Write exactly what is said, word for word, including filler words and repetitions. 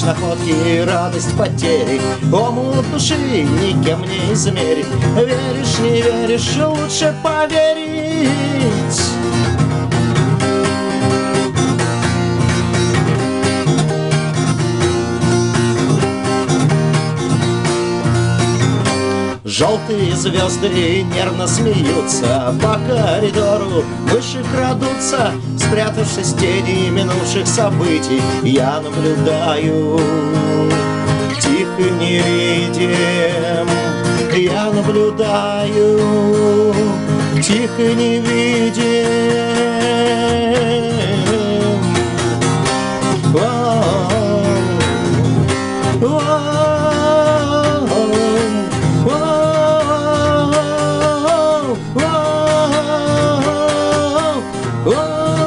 Лишь находки и радость потери, омут души никем не измерить. Веришь, не веришь, лучше поверить. Желтые звезды нервно смеются, по коридору мыши крадутся, спрятавшись в тени минувших событий. Я наблюдаю, тихо невидим. Я наблюдаю, тихо невидим. Whoa.